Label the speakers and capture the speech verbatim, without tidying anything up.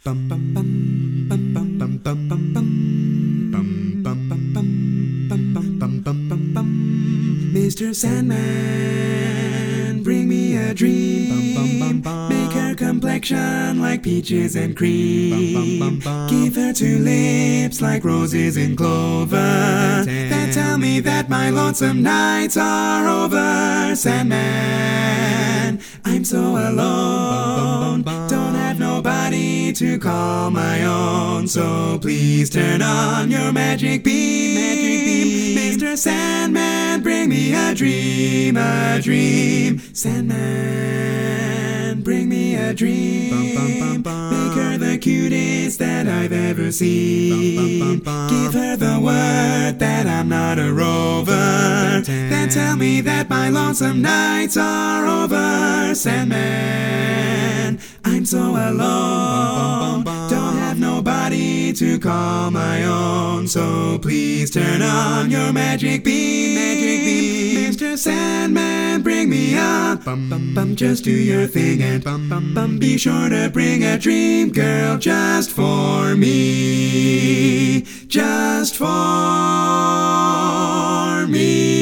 Speaker 1: bum bum bum bum bum bum bum bum bum bum bum bum bum bum bum bum bum bum. Mister Sandman, bring me a dream. Make her complexion like peaches and cream. Give her two lips like roses in clover that tell me that my lonesome nights are over. Sandman, I'm so alone, don't have nobody to call my own, so please turn on your magic beam, magic beam. Mister Sandman, bring me a dream, a dream. Sandman, bring me a dream. Make her the cutest that I've ever seen. Give her the word that I'm not a rover, then tell me that my lonesome nights are over. Sandman, I'm so alone, don't have nobody to call my own, so please turn on your magic beam, magic beam. Mister Sandman, bring me up, bum bum bum. Just do your thing and bum bum bum. Be sure to bring a dream girl just for me, just for me.